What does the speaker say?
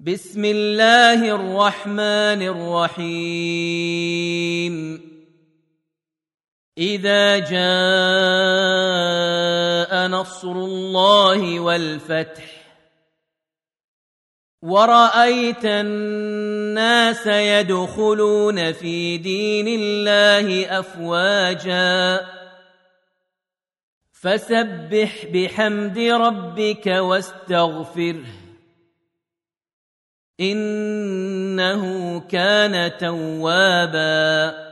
بسم الله الرحمن الرحيم إذا جاء نصر الله والفتح ورأيت الناس يدخلون في دين الله أفواجا فسبح بحمد ربك واستغفره إنه كان توابا